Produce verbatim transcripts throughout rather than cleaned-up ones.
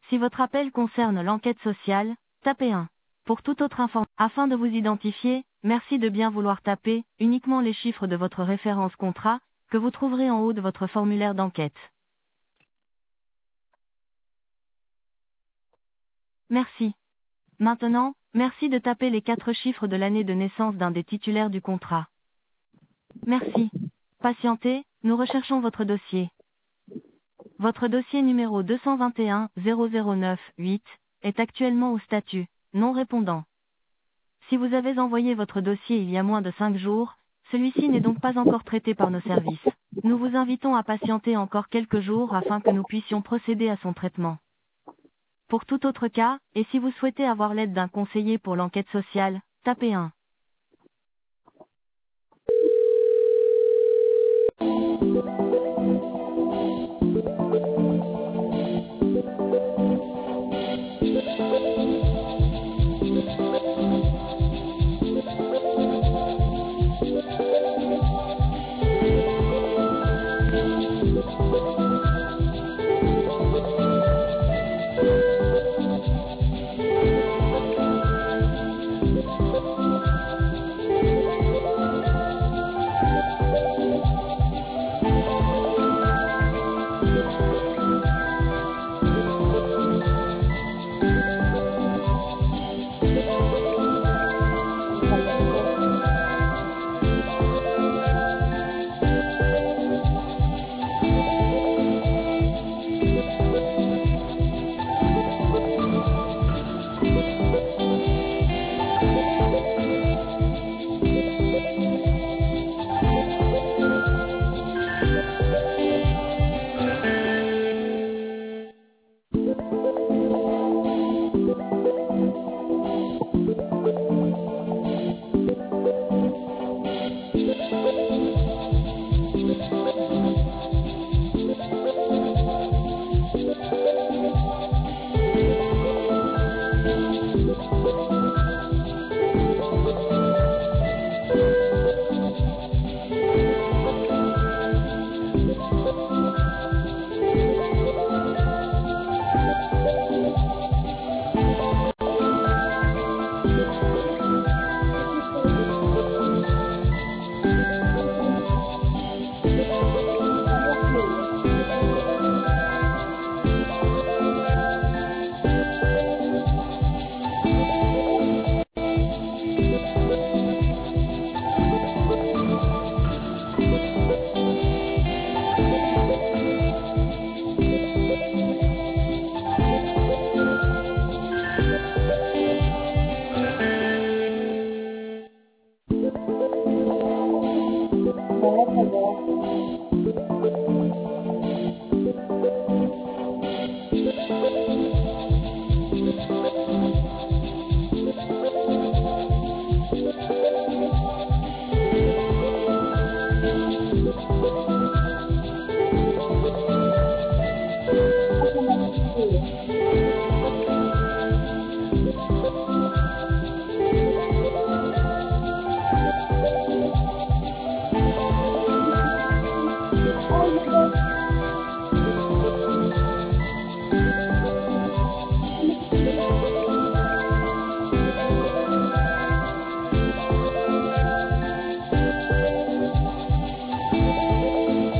Si votre appel concerne l'enquête sociale, tapez un. Pour toute autre information, afin de vous identifier, merci de bien vouloir taper uniquement les chiffres de votre référence contrat, que vous trouverez en haut de votre formulaire d'enquête. Merci. Maintenant, merci de taper les quatre chiffres de l'année de naissance d'un des titulaires du contrat. Merci. Patientez, nous recherchons votre dossier. Votre dossier numéro deux cent vingt et un zéro zéro neuf huit est actuellement au statut non répondant. Si vous avez envoyé votre dossier il y a moins de cinq jours, celui-ci n'est donc pas encore traité par nos services. Nous vous invitons à patienter encore quelques jours afin que nous puissions procéder à son traitement. Pour tout autre cas, et si vous souhaitez avoir l'aide d'un conseiller pour l'enquête sociale, tapez un.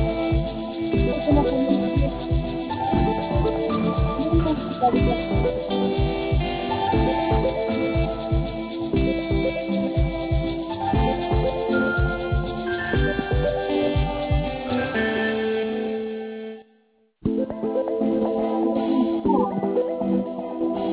Thank you.